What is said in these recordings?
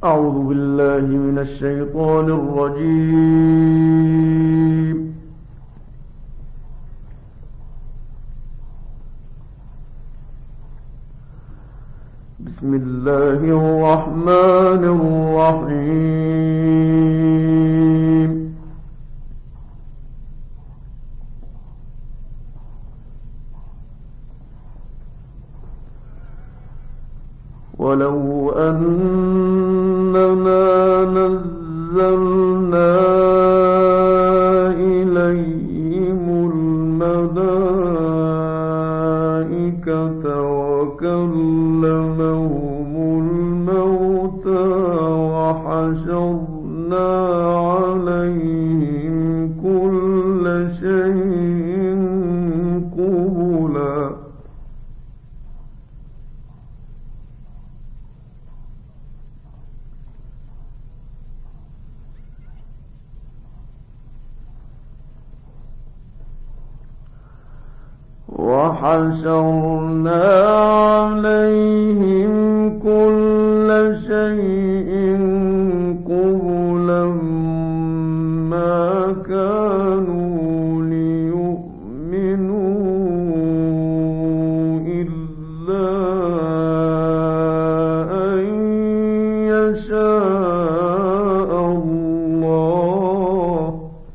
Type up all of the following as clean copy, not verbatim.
أعوذ بالله من الشيطان الرجيم. بسم الله الرحمن الرحيم. ولو أننا نزلنا إليهم الملائكة وكلمهم الموتى وحشرنا عليهم كل شيء قبلا ما كانوا ليؤمنوا إلا أن يشاء الله.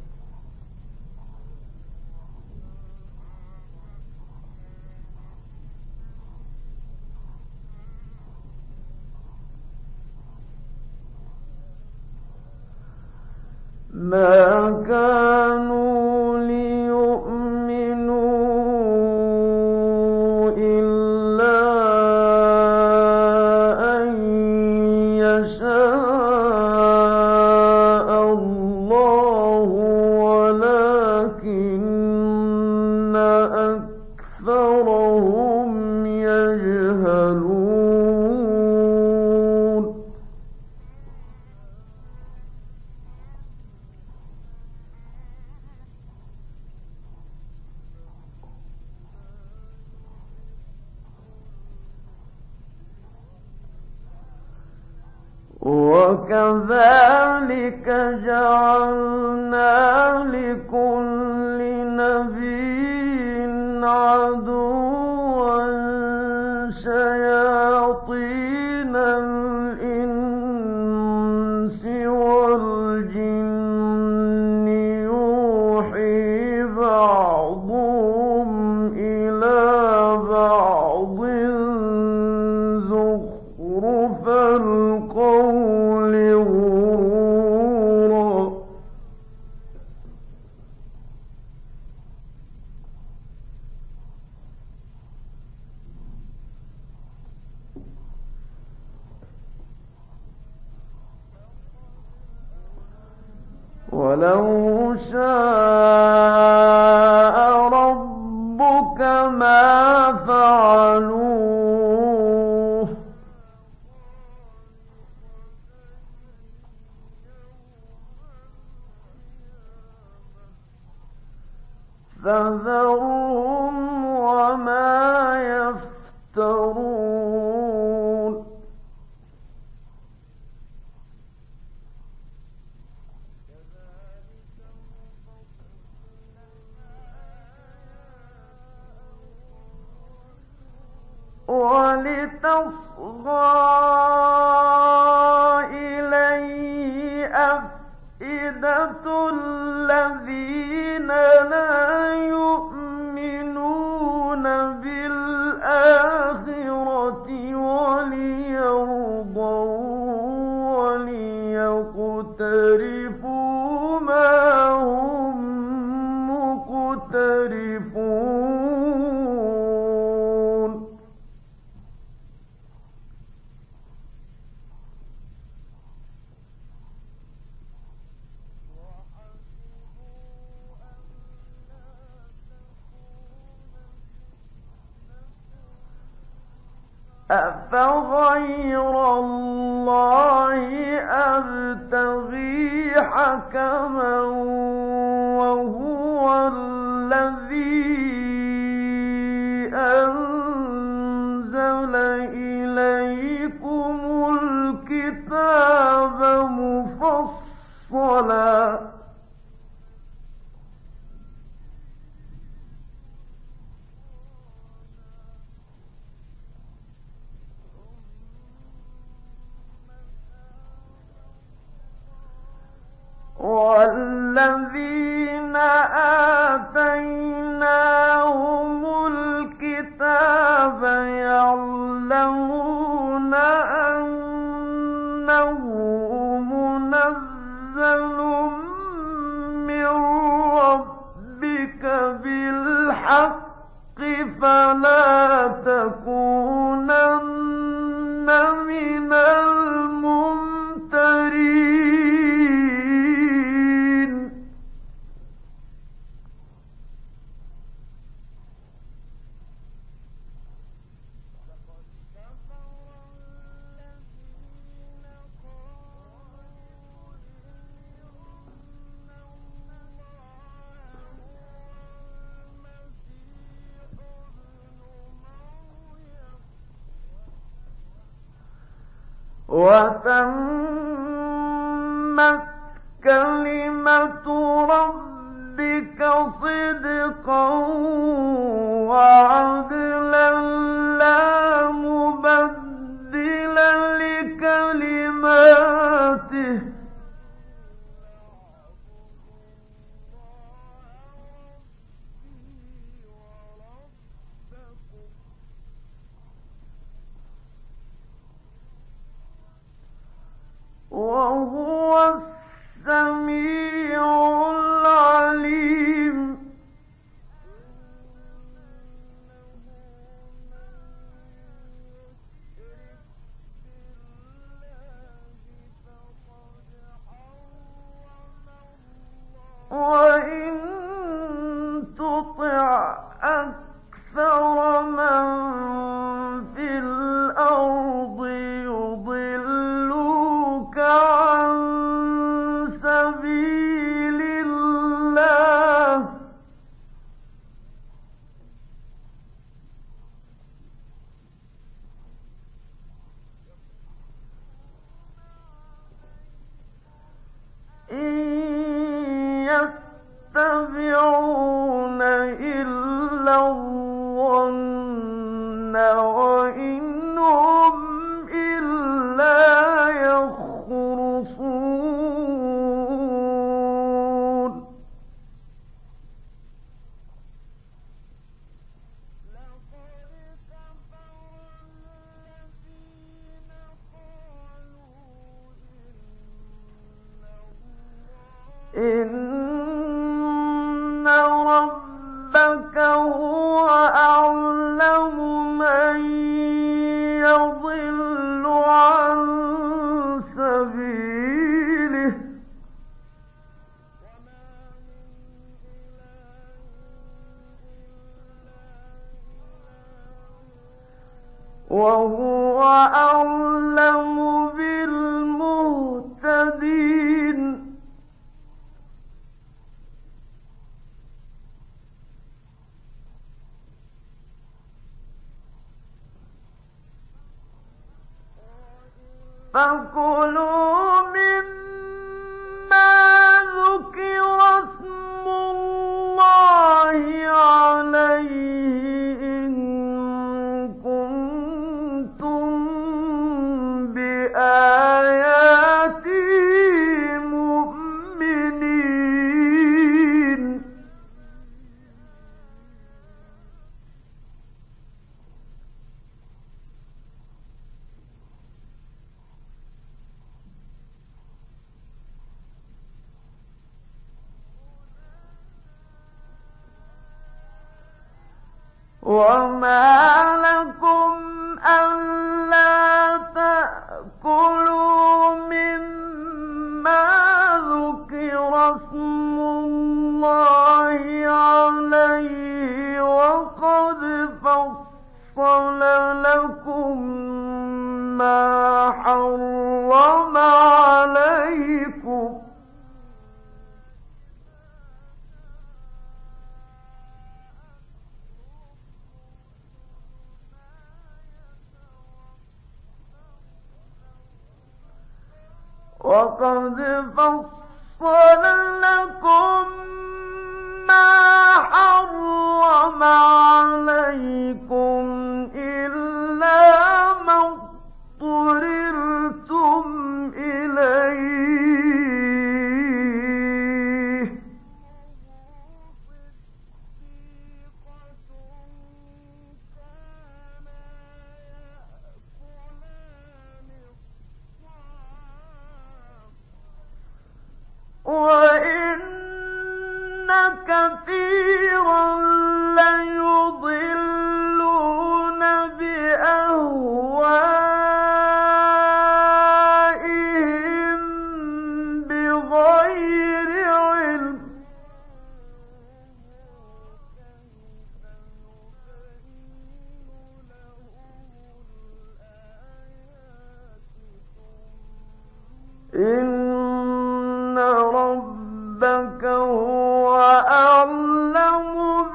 ما كانوا ليؤمنوا إلا أن يشاء الله ولكن أكثرهم يجهلون. وكذلك جعلنا لكل نبي عدوا شياطين الإنس والجن يوحي بعضهم إلى بعض زخرف القول غرورا. ولو شاء ربك ما فعلوه فذرهم وما يفترون. ولتصغى إليه أفئدة الذين لا يؤمنون بالآخرة وليرضوا وليقترفوا ما هم مقترفون. أفغير الله أبتغي حكما وهو الذي أنزل إليكم الكتاب الذين آتيناهم الكتاب يعلمون أنه منزل من ربك بالحق فلا تكونن من الممترين. وتمت كلمة ربك صدقا وعدلا لا مبدل لكلماته وهو السميع العليم. وإن تطع أكثر من في الأرض يضلوك عن سبيل الله إن يتبعون إلا الظن وإن هم إلا يخرصون. إن ربك هو أعلم من يضل عن سبيله وهو أعلم بالمهتدين. فكلوا مما ذكر اسم الله عليه إن كنتم بآياته مؤمنين. وما لكم ألا تأكلوا مما ذكر اسم الله عليه وقد فصل لكم ما حرم عليكم وقد فصل لكم ما حرم عليكم إلا ما اضطررتم إليه إن ربك هو أعلم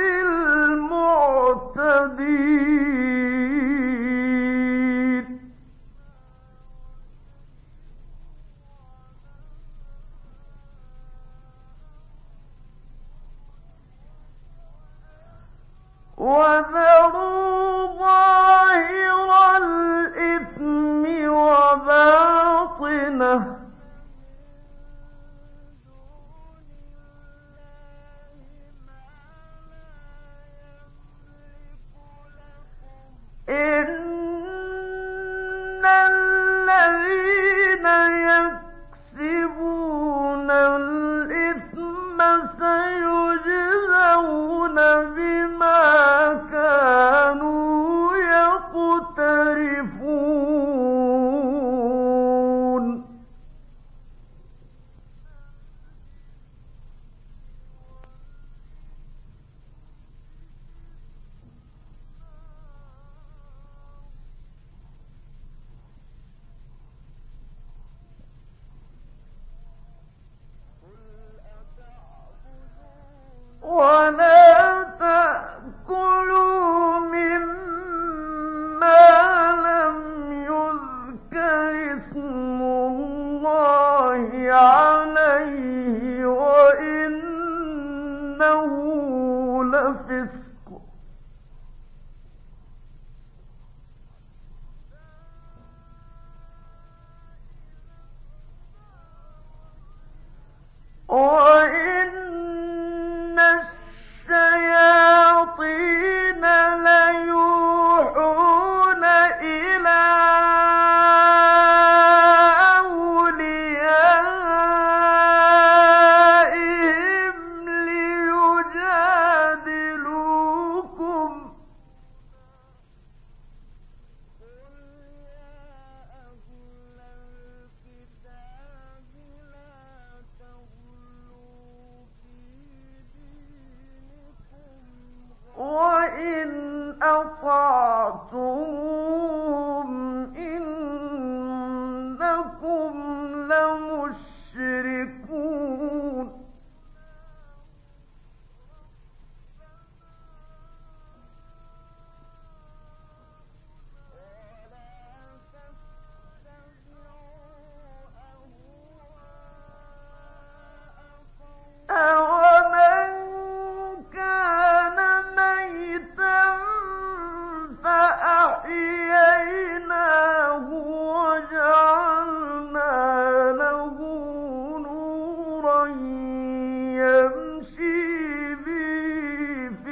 بالمعتدين وذروا ظاهر الإثم وباطنه إن الذين يكسبون الإثم سيجزون بما كانوا يقترفون ولا تأكلوا مما لم يذكر اسم الله عليه وإنه لفسق وإن الشياطين ليوحون إلى أوليائهم ليجادلوكم وإن أطعتموهم إنكم لمشركون أَوَمَنْ كَانَ مَيْتًا فَأَحْيَيْنَاهُ وَجَعَلْنَا لَهُ نُورًا يَمْشِي بِهِ فِي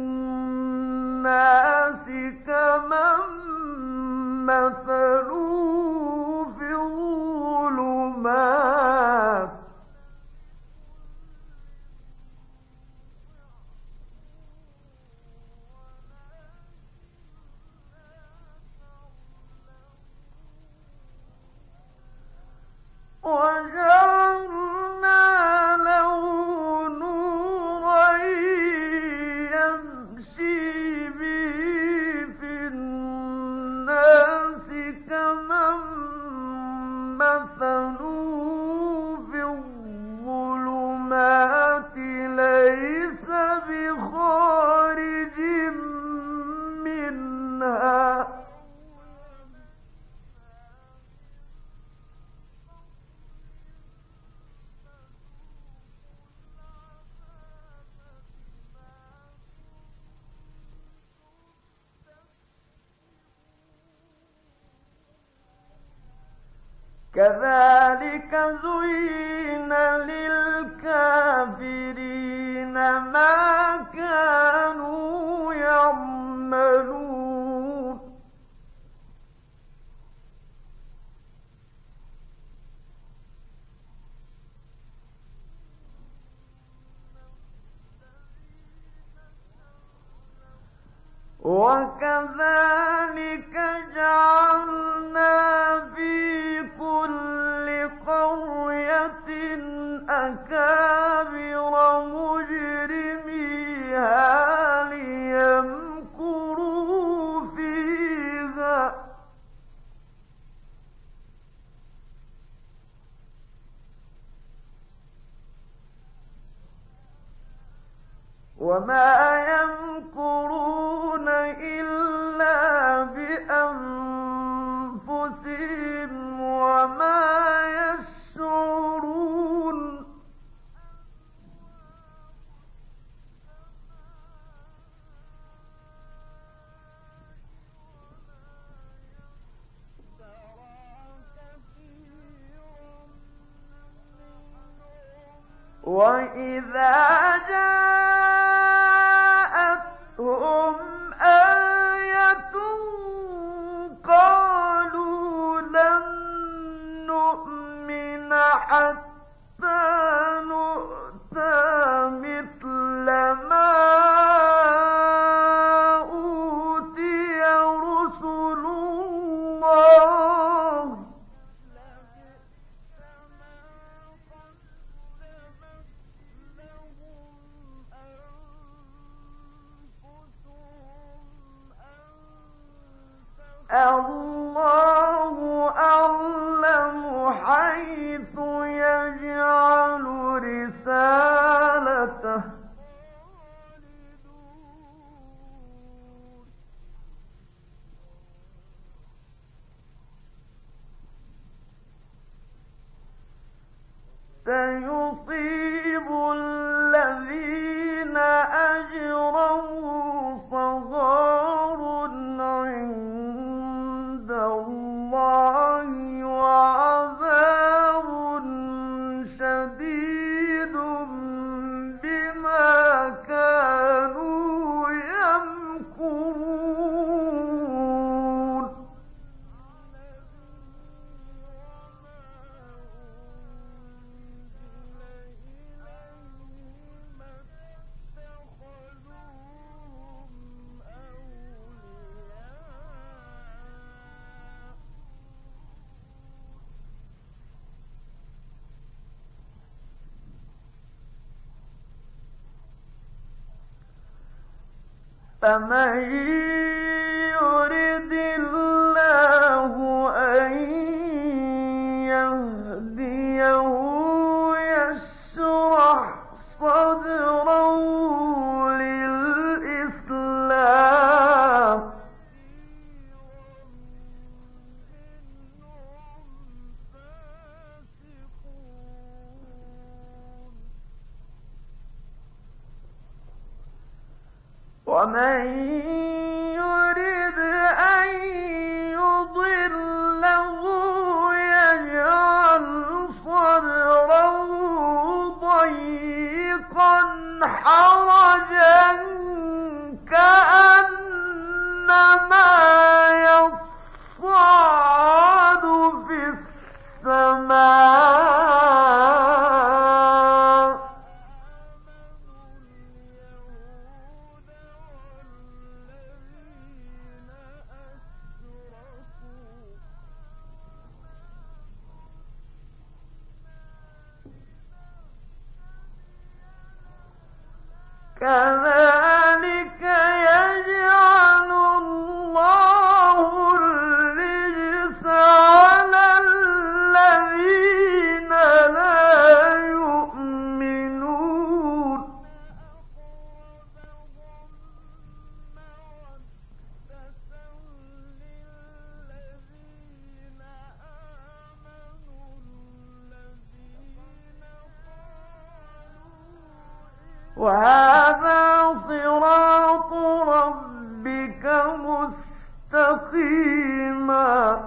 النَّاسِ كَمَن مَّثَلُهُ فِي الظُّلُمَاتِ وَجَعَلْنَا لَهُ نُورًا يَمْشِي بِهِ فِي النَّاسِ كَمَن مَّثَلُهُ فِي الظُّلُمَاتِ لَيْسَ بِخَارِجٍ منها كذلك زين للكافرين ما كانوا يعملون وكذلك جعلنا في كل قرية أكابر مجرميها ليمكروا فيها وما يمكرون إلا بأنفسهم وما يشعرون وإذا جاءتهم آية قالوا لن نؤمن حتى نؤتى مثل ما أوتي رسل الله الله أعلم حيث يجعل رسالته سيصيب الذين أجرموا صغار عند الله وعذاب شديد بما كانوا يمكرون فمن يرد الله أن يهديه يشرح صدره للإسلام ومن يرد أن يضله يجعل صدره ضيقا حرجا كأنما يصعد في السماء كذلك يجعل الله الرجس على الذين لا يؤمنون وهذا صراط ربك مستقيما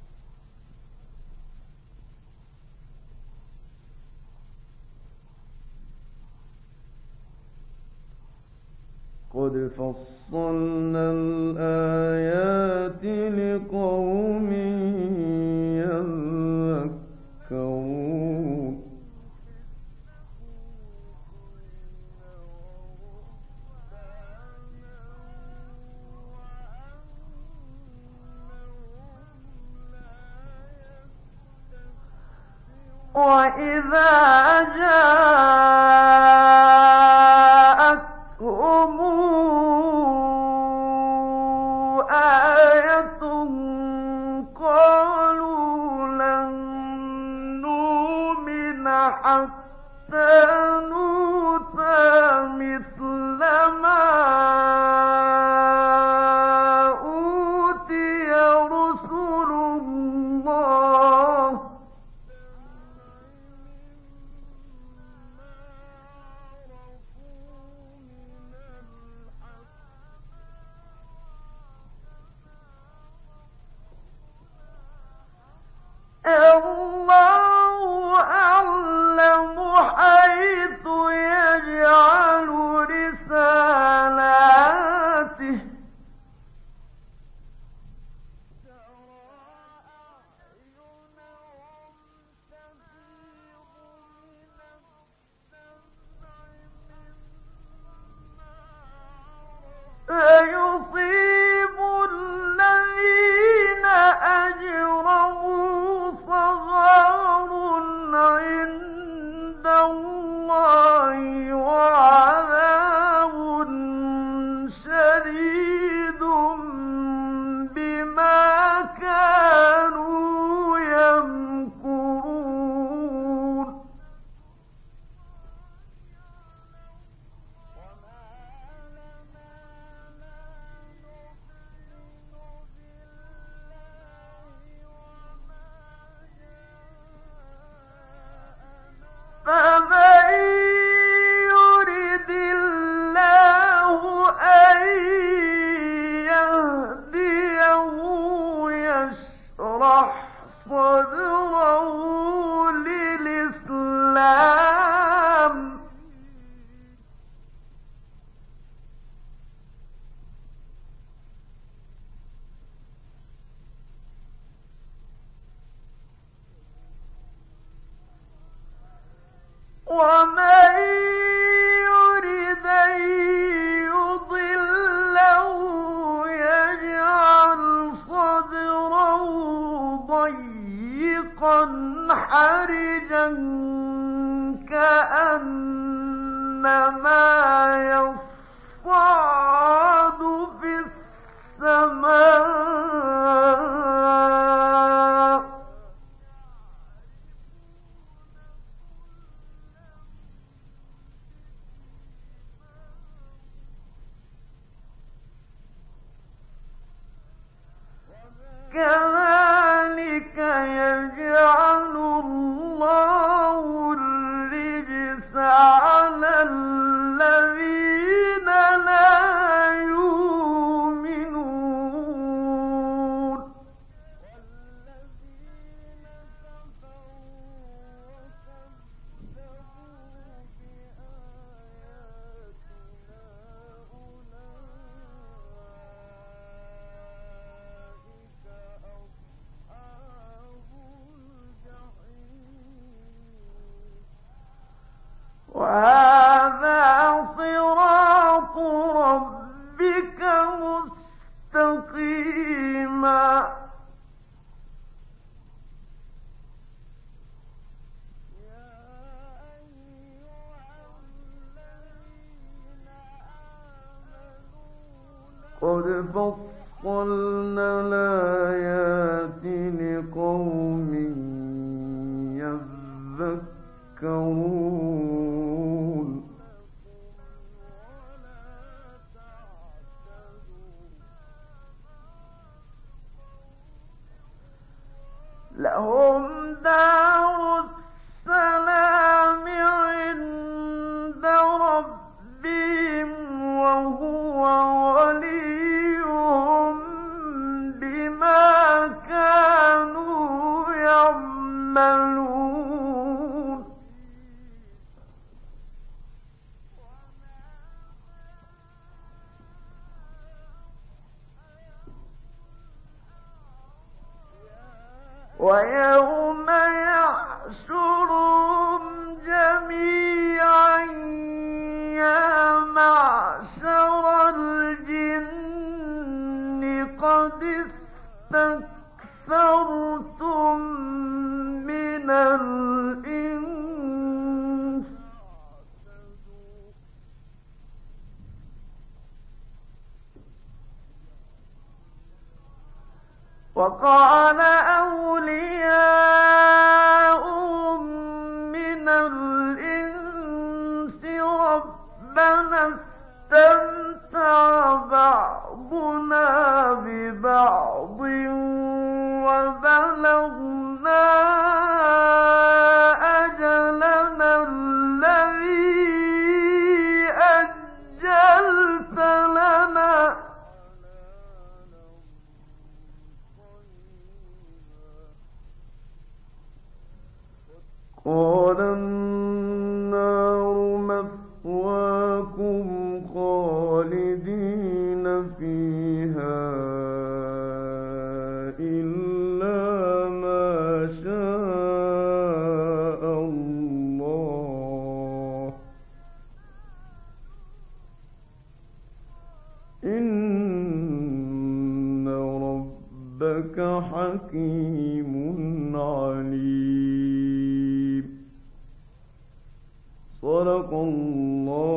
قد فصلنا الآيات لقوم يذكرون وإذا جاءتهم آية قالوا لن نؤمن حتى نؤتى مثل ومن يرد أن يضله يجعل صدره ضيقا حرجا كأنما يصعد في السماء كذلك يجعل الله الرجس على الذين لا يؤمنون وهذا صراط ربك مستقيما قد فصلنا الآيات لقوم يذكرون لهم دار السلام عند ربهم وهو وليهم بما كانوا يعملون ويوم يحشرهم جميعا يا معشر الجن قد استكثرتم من الإنس وقال أولياؤهم من الإنس ربنا استمتع بعضنا ببعض وبلغنا أجلنا الذي أجلت لنا قال النار مثواكم خالدين فيها إلا ما شاء الله إن ربك حكيم عليم صدق الله